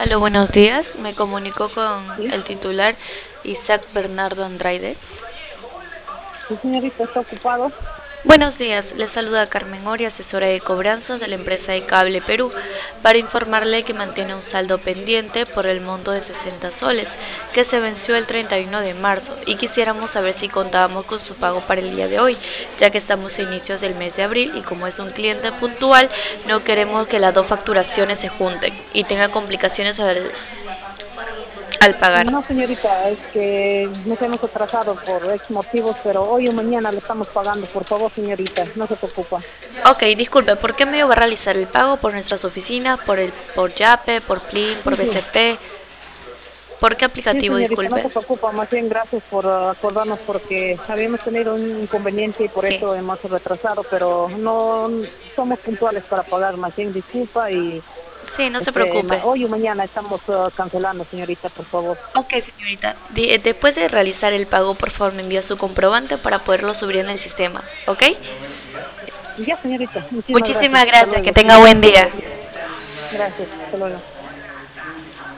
Aló, buenos días. Me comunico con Sí, el titular Isaac Bernardo Andrade. sí, señorita, está ocupado. Buenos días, le saluda Carmen Ori, asesora de cobranzas de la empresa de Cable Perú, para informarle que mantiene un saldo pendiente por el monto de 60 soles, que se venció el 31 de marzo, y quisiéramos saber si contábamos con su pago para el día de hoy, ya que estamos a inicios del mes de abril y como es un cliente puntual, no queremos que las dos facturaciones se junten y tenga complicaciones al pagar. No, señorita, es que nos hemos atrasado por X motivos, pero hoy o mañana le estamos pagando. Por favor, señorita, no se preocupa. Ok, disculpe, ¿por qué medio va a realizar el pago? ¿Por nuestras oficinas? ¿Por Yape? ¿Por Plin? ¿Por Sí, sí, BCP? ¿Por qué sí, aplicativo? señorita, no Disculpe. se preocupa. Más bien, gracias por acordarnos porque habíamos tenido un inconveniente y por Sí. eso hemos retrasado, pero no somos puntuales para pagar. Más bien, disculpa y Sí, no se preocupe. hoy o mañana estamos cancelando, señorita, por favor. Ok, señorita. Después de realizar el pago, por favor, me envía su comprobante para poderlo subir en el sistema. ¿Ok? Ya, señorita, muchísimas gracias. Muchísimas Hasta gracias. Que luego. tenga buen día. Gracias, hasta luego.